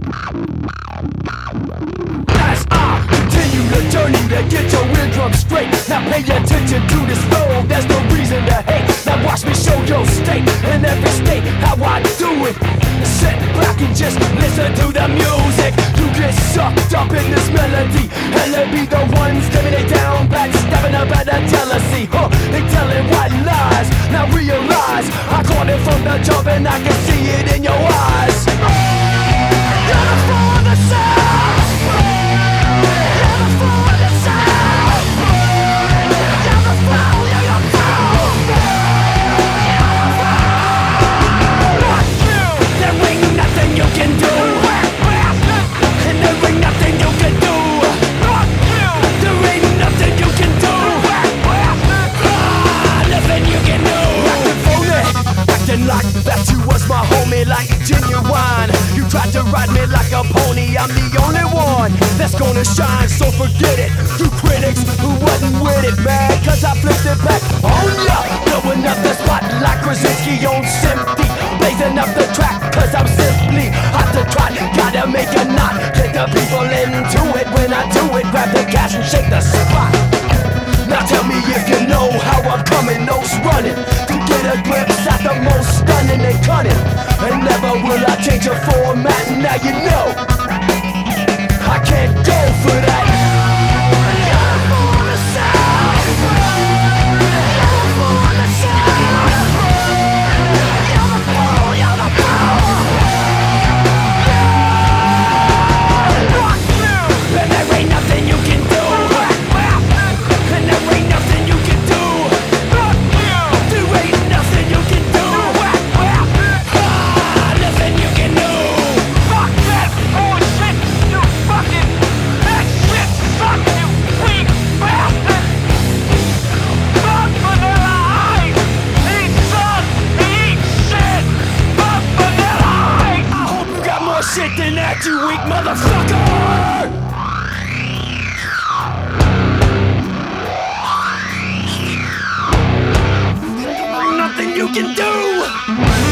As I continue the journey to get your eardrum straight. Now pay attention to this flow, there's no reason to hate. Now watch me show your state, in every state, how I do it. Sit back and just listen to the music. You get sucked up in this melody, and they be the ones giving it down, backstabbing about the jealousy. They telling white lies, now realize I caught it from the jump and I can see it in your eyes. You're for the sound. You're for the sound. You're the foul, you're the foul. There ain't nothing you can do, and there ain't nothing you can do. There ain't nothing you can do. Nothing you can do. Acting phony, acting like that you was my homie, like genuine. You tried to ride me like a pony. I'm the only one that's gonna shine, so forget it. You critics who wasn't with it, man, cause I flipped it back on ya. Blowing up the spot like Krasinski on Simpy. Blazing up the track cause I'm simply hot to trot. Gotta make a knot, get the people into it. When I do it, grab the cash and shake the spot. Now tell me if you know how I'm coming, nose running, to get a glimpse at the most stunning and cunning. And never will I change a format, now you know I can't go for that. You're for the sound. You're for the sound. You're the fool, you're the fool. And there ain't nothing you can do. And there ain't nothing you can do. There ain't nothing you can do. Nothing you can do. Fuck that bullshit, you fucking that shit suck, you weak bastard. Fuck Vanilla Ice. He sucks. He eats shit. Fuck Vanilla Ice. I hope you got more shit than that, you weak motherfucker. Nothing you can do.